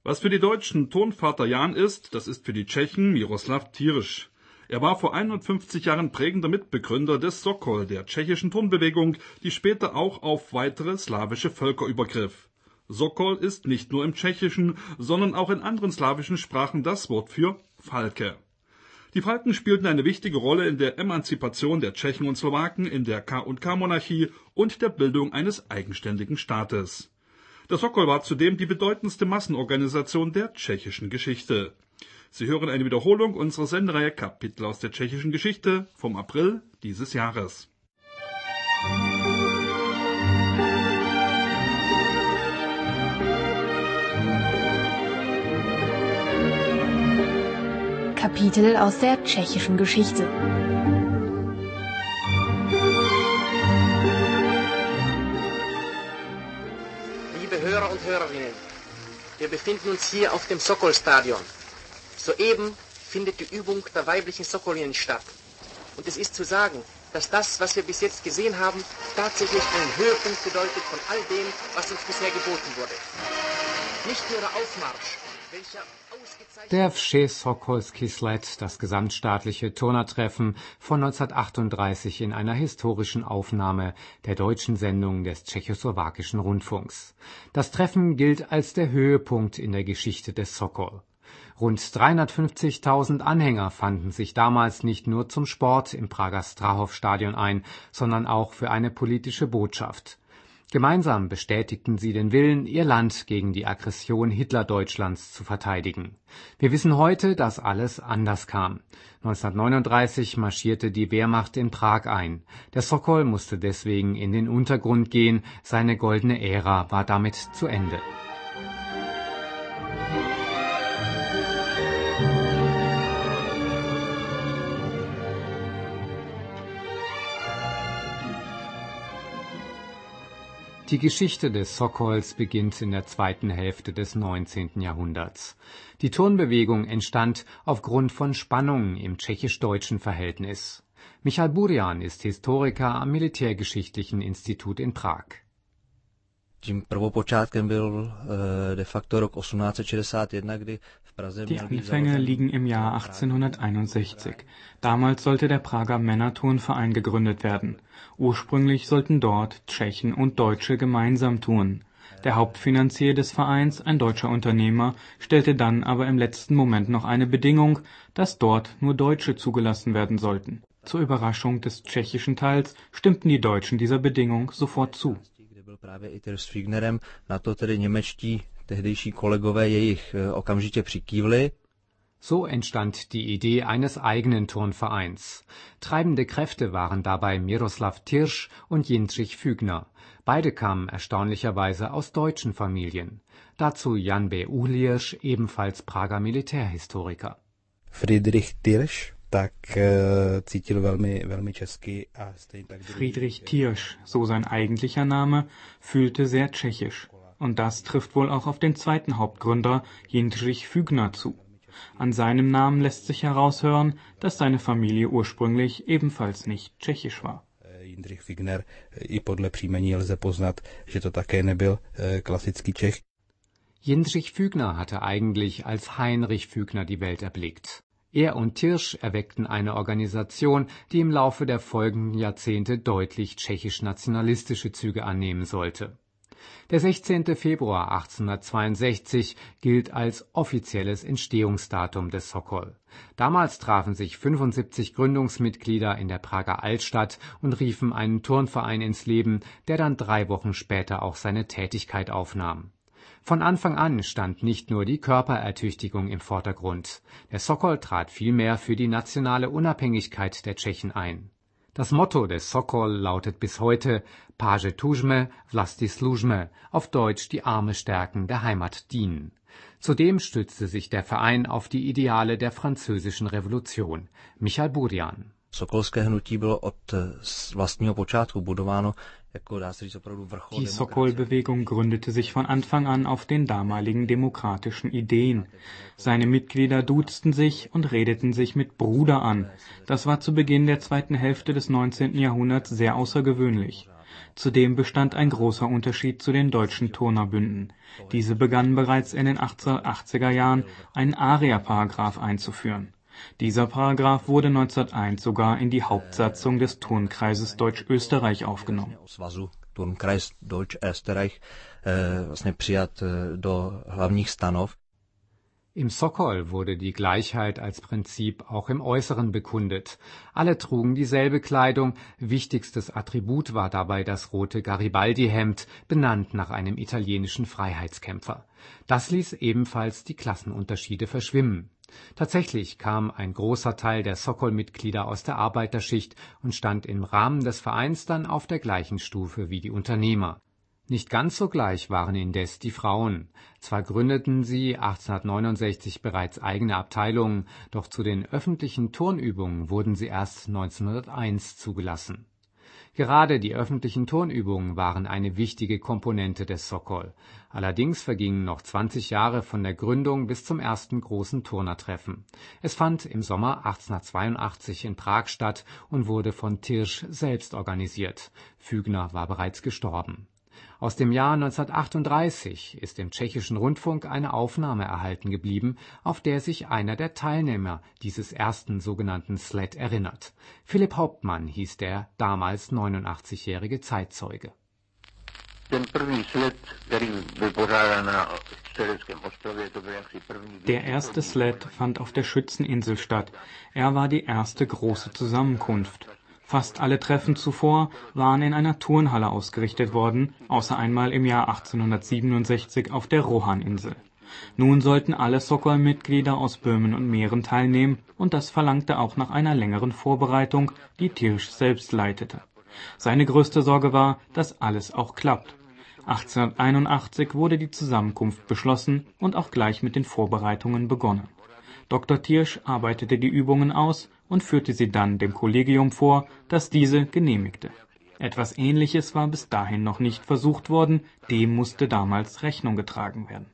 Was für die Deutschen Tonvater Jan ist, das ist für die Tschechen Miroslav Tirš. Er war vor 51 Jahren prägender Mitbegründer des Sokol, der tschechischen Turnbewegung, die später auch auf weitere slawische Völker übergriff. Sokol ist nicht nur im Tschechischen, sondern auch in anderen slawischen Sprachen das Wort für Falke. Die Falken spielten eine wichtige Rolle in der Emanzipation der Tschechen und Slowaken, in der K&K-Monarchie und der Bildung eines eigenständigen Staates. Der Sokol war zudem die bedeutendste Massenorganisation der tschechischen Geschichte. Sie hören eine Wiederholung unserer Sendereihe Kapitel aus der tschechischen Geschichte vom April dieses Jahres. Kapitel aus der tschechischen Geschichte. Liebe Hörer und Hörerinnen, wir befinden uns hier auf dem Sokol-Stadion. Soeben findet die Übung der weiblichen Sokolinnen statt. Und es ist zu sagen, dass das, was wir bis jetzt gesehen haben, tatsächlich einen Höhepunkt bedeutet von all dem, was uns bisher geboten wurde. Nicht nur der Aufmarsch, welcher Der Wsze-Sokolski Sled, das gesamtstaatliche Turnertreffen von 1938 in einer historischen Aufnahme der deutschen Sendung des tschechoslowakischen Rundfunks. Das Treffen gilt als der Höhepunkt in der Geschichte des Sokol. Rund 350.000 Anhänger fanden sich damals nicht nur zum Sport im Prager Strahov-Stadion ein, sondern auch für eine politische Botschaft. Gemeinsam bestätigten sie den Willen, ihr Land gegen die Aggression Hitlerdeutschlands zu verteidigen. Wir wissen heute, dass alles anders kam. 1939 marschierte die Wehrmacht in Prag ein. Der Sokol musste deswegen in den Untergrund gehen. Seine goldene Ära war damit zu Ende. Die Geschichte des Sokols beginnt in der zweiten Hälfte des 19. Jahrhunderts. Die Turnbewegung entstand aufgrund von Spannungen im tschechisch-deutschen Verhältnis. Michal Burian ist Historiker am Militärgeschichtlichen Institut in Prag. Tím prvopočátkem byl de facto rok 1861, kdy v Praze Die Anfänge liegen im Jahr 1861. Damals sollte der Prager Männerturnverein gegründet werden. Ursprünglich sollten dort Tschechen und Deutsche gemeinsam turnen. Der Hauptfinanzier des Vereins, ein deutscher Unternehmer, stellte dann aber im letzten Moment noch eine Bedingung, dass dort nur Deutsche zugelassen werden sollten. Zur Überraschung des tschechischen Teils stimmten die Deutschen dieser Bedingung sofort zu. Byl právě i s Fignerem, na to tedy němečtí tehdejší kolegové jejich okamžitě přikývli. So entstand die Idee eines eigenen Turnvereins. Treibende Kräfte waren dabei Miroslav Tirš und Jindřich Fügner. Beide kamen erstaunlicherweise aus deutschen Familien. Dazu Jan B. Uhliersch, ebenfalls Prager Militärhistoriker. Friedrich Tirš tak cítil velmi česky a stejně tak Friedrich Tirš, so sein eigentlicher Name, fühlte sehr tschechisch. Und das trifft wohl auch auf den zweiten Hauptgründer, Jindřich Fügner, zu. An seinem Namen lässt sich heraushören, dass seine Familie ursprünglich ebenfalls nicht tschechisch war. Jindřich Fügner, i podle příjmení lze poznat, že to také nebyl klasický Čech. Jindřich Fügner hatte eigentlich als Heinrich Fügner die Welt erblickt. Er und Tirš erweckten eine Organisation, die im Laufe der folgenden Jahrzehnte deutlich tschechisch-nationalistische Züge annehmen sollte. Der 16. Februar 1862 gilt als offizielles Entstehungsdatum des Sokol. Damals trafen sich 75 Gründungsmitglieder in der Prager Altstadt und riefen einen Turnverein ins Leben, der dann 3 Wochen später auch seine Tätigkeit aufnahm. Von Anfang an stand nicht nur die Körperertüchtigung im Vordergrund. Der Sokol trat vielmehr für die nationale Unabhängigkeit der Tschechen ein. Das Motto des Sokol lautet bis heute Page tužme, vlasti služme, auf Deutsch die Arme stärken, der Heimat dienen. Zudem stützte sich der Verein auf die Ideale der französischen Revolution. Michal Burian. Sokolské hnutí bylo od vlastního počátku budováno jako, dá se říct, opravdu vrchol. Die Sokol-Bewegung gründete sich von Anfang an auf den damaligen demokratischen Ideen. Seine Mitglieder duzten sich und redeten sich mit Bruder an. Das war zu Beginn der zweiten Hälfte des 19. Jahrhunderts sehr außergewöhnlich. Zudem bestand ein großer Unterschied zu den deutschen Turnerbünden. Diese begannen bereits in den 1880er Jahren, einen Aria-Paragraph einzuführen. Dieser Paragraph wurde 1901 sogar in die Hauptsatzung des Turnkreises Deutsch-Österreich aufgenommen. Turnkreis Deutsch-Österreich vlastně přijat do hlavních stanov. Im Sokol wurde die Gleichheit als Prinzip auch im Äußeren bekundet. Alle trugen dieselbe Kleidung, wichtigstes Attribut war dabei das rote Garibaldi-Hemd, benannt nach einem italienischen Freiheitskämpfer. Das ließ ebenfalls die Klassenunterschiede verschwimmen. Tatsächlich kam ein großer Teil der Sokol-Mitglieder aus der Arbeiterschicht und stand im Rahmen des Vereins dann auf der gleichen Stufe wie die Unternehmer. Nicht ganz so gleich waren indes die Frauen. Zwar gründeten sie 1869 bereits eigene Abteilungen, doch zu den öffentlichen Turnübungen wurden sie erst 1901 zugelassen. Gerade die öffentlichen Turnübungen waren eine wichtige Komponente des Sokol. Allerdings vergingen noch 20 Jahre von der Gründung bis zum ersten großen Turnertreffen. Es fand im Sommer 1882 in Prag statt und wurde von Tirsch selbst organisiert. Fügner war bereits gestorben. Aus dem Jahr 1938 ist im tschechischen Rundfunk eine Aufnahme erhalten geblieben, auf der sich einer der Teilnehmer dieses ersten sogenannten Sled erinnert. Philipp Hauptmann hieß der damals 89-jährige Zeitzeuge. Der erste Sled fand auf der Schützeninsel statt. Er war die erste große Zusammenkunft. Fast alle Treffen zuvor waren in einer Turnhalle ausgerichtet worden, außer einmal im Jahr 1867 auf der Rohan-Insel. Nun sollten alle Sokol-Mitglieder aus Böhmen und Mähren teilnehmen, und das verlangte auch nach einer längeren Vorbereitung, die Tirsch selbst leitete. Seine größte Sorge war, dass alles auch klappt. 1881 wurde die Zusammenkunft beschlossen und auch gleich mit den Vorbereitungen begonnen. Dr. Tirsch arbeitete die Übungen aus und führte sie dann dem Kollegium vor, das diese genehmigte. Etwas Ähnliches war bis dahin noch nicht versucht worden, dem musste damals Rechnung getragen werden.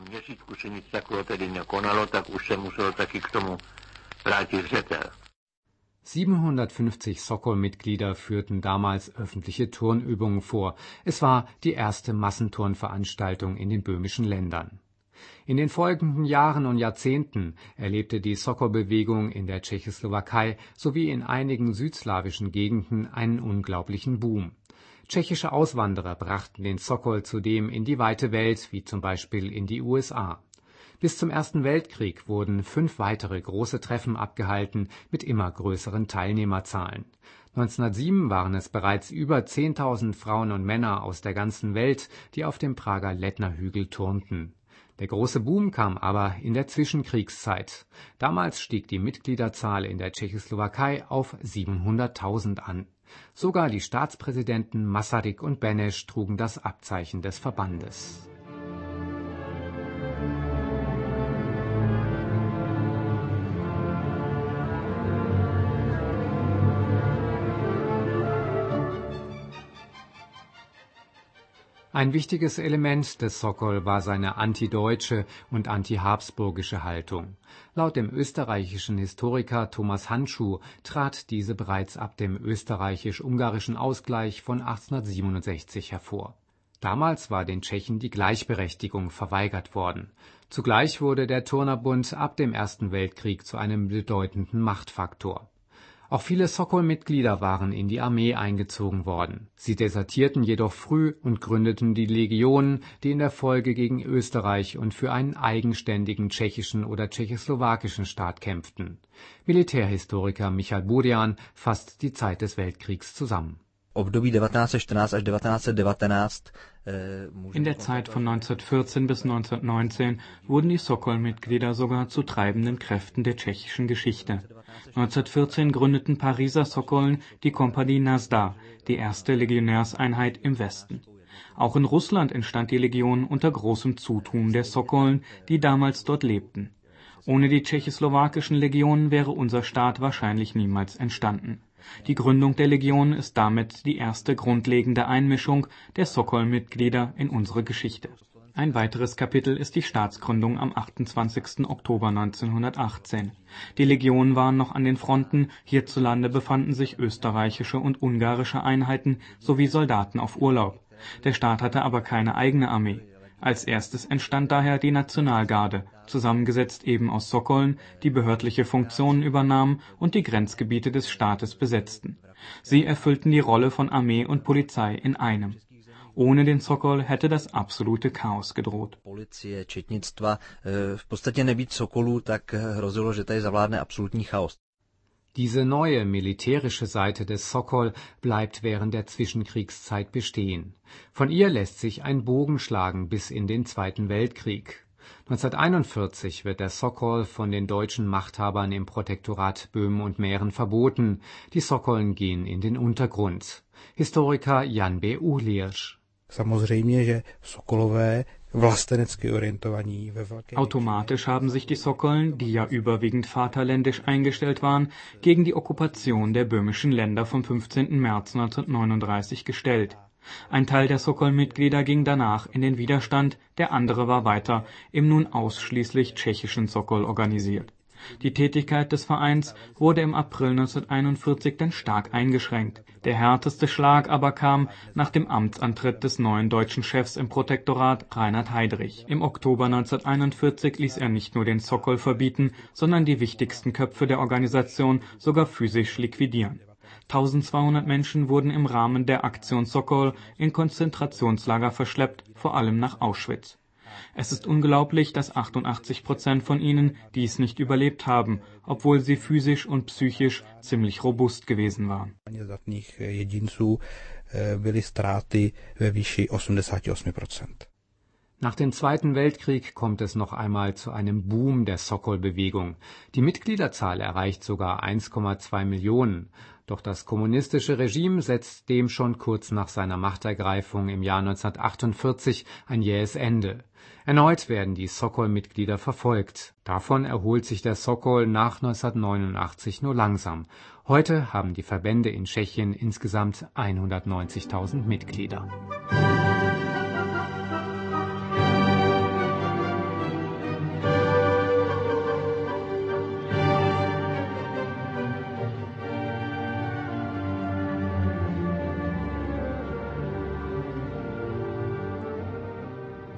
750 Sokol-Mitglieder führten damals öffentliche Turnübungen vor. Es war die erste Massenturnveranstaltung in den böhmischen Ländern. In den folgenden Jahren und Jahrzehnten erlebte die Sokol-Bewegung in der Tschechoslowakei sowie in einigen südslawischen Gegenden einen unglaublichen Boom. Tschechische Auswanderer brachten den Sokol zudem in die weite Welt, wie zum Beispiel in die USA. Bis zum Ersten Weltkrieg wurden 5 weitere große Treffen abgehalten mit immer größeren Teilnehmerzahlen. 1907 waren es bereits über 10.000 Frauen und Männer aus der ganzen Welt, die auf dem Prager Lettner-Hügel turnten. Der große Boom kam aber in der Zwischenkriegszeit. Damals stieg die Mitgliederzahl in der Tschechoslowakei auf 700.000 an. Sogar die Staatspräsidenten Masaryk und Beneš trugen das Abzeichen des Verbandes. Ein wichtiges Element des Sokol war seine antideutsche und antihabsburgische Haltung. Laut dem österreichischen Historiker Thomas Handschuh trat diese bereits ab dem österreichisch-ungarischen Ausgleich von 1867 hervor. Damals war den Tschechen die Gleichberechtigung verweigert worden. Zugleich wurde der Turnerbund ab dem Ersten Weltkrieg zu einem bedeutenden Machtfaktor. Auch viele Sokol-Mitglieder waren in die Armee eingezogen worden. Sie desertierten jedoch früh und gründeten die Legionen, die in der Folge gegen Österreich und für einen eigenständigen tschechischen oder tschechoslowakischen Staat kämpften. Militärhistoriker Michal Burian fasst die Zeit des Weltkriegs zusammen. In der Zeit von 1914 bis 1919 wurden die Sokol-Mitglieder sogar zu treibenden Kräften der tschechischen Geschichte. 1914 gründeten Pariser Sokoln die Kompanie Nazda, die erste Legionärseinheit im Westen. Auch in Russland entstand die Legion unter großem Zutun der Sokoln, die damals dort lebten. Ohne die tschechoslowakischen Legionen wäre unser Staat wahrscheinlich niemals entstanden. Die Gründung der Legion ist damit die erste grundlegende Einmischung der Sokol-Mitglieder in unsere Geschichte. Ein weiteres Kapitel ist die Staatsgründung am 28. Oktober 1918. Die Legionen waren noch an den Fronten, hierzulande befanden sich österreichische und ungarische Einheiten sowie Soldaten auf Urlaub. Der Staat hatte aber keine eigene Armee. Als erstes entstand daher die Nationalgarde, zusammengesetzt eben aus Sokoln, die behördliche Funktionen übernahmen und die Grenzgebiete des Staates besetzten. Sie erfüllten die Rolle von Armee und Polizei in einem. Ohne den Sokol hätte das absolute Chaos gedroht. Policie, četnictva, v podstatě nebýt Sokolů, tak hrozilo, že tady zavládne absolutní chaos. Diese neue militärische Seite des Sokol bleibt während der Zwischenkriegszeit bestehen. Von ihr lässt sich ein Bogen schlagen bis in den Zweiten Weltkrieg. 1941 wird der Sokol von den deutschen Machthabern im Protektorat Böhmen und Mähren verboten. Die Sokoln gehen in den Untergrund. Historiker Jan B. Uhliersch. Samozřejmě, že Sokolové vlastenecky orientovaní ve velké... Automatisch haben sich die Sokoln, die ja überwiegend vaterländisch eingestellt waren, gegen die Okkupation der böhmischen Länder vom 15. März 1939 gestellt. Ein Teil der Sokol-Mitglieder ging danach in den Widerstand, der andere war weiter im nun ausschließlich tschechischen Sokol organisiert. Die Tätigkeit des Vereins wurde im April 1941 dann stark eingeschränkt. Der härteste Schlag aber kam nach dem Amtsantritt des neuen deutschen Chefs im Protektorat, Reinhard Heydrich. Im Oktober 1941 ließ er nicht nur den Sokol verbieten, sondern die wichtigsten Köpfe der Organisation sogar physisch liquidieren. 1200 Menschen wurden im Rahmen der Aktion Sokol in Konzentrationslager verschleppt, vor allem nach Auschwitz. Es ist unglaublich, dass 88% von ihnen dies nicht überlebt haben, obwohl sie physisch und psychisch ziemlich robust gewesen waren. Jedinců byly ztráty ve výši 88%. Nach dem Zweiten Weltkrieg kommt es noch einmal zu einem Boom der Sokol-Bewegung. Die Mitgliederzahl erreicht sogar 1,2 Millionen. Doch das kommunistische Regime setzt dem schon kurz nach seiner Machtergreifung im Jahr 1948 ein jähes Ende. Erneut werden die Sokol-Mitglieder verfolgt. Davon erholt sich der Sokol nach 1989 nur langsam. Heute haben die Verbände in Tschechien insgesamt 190.000 Mitglieder.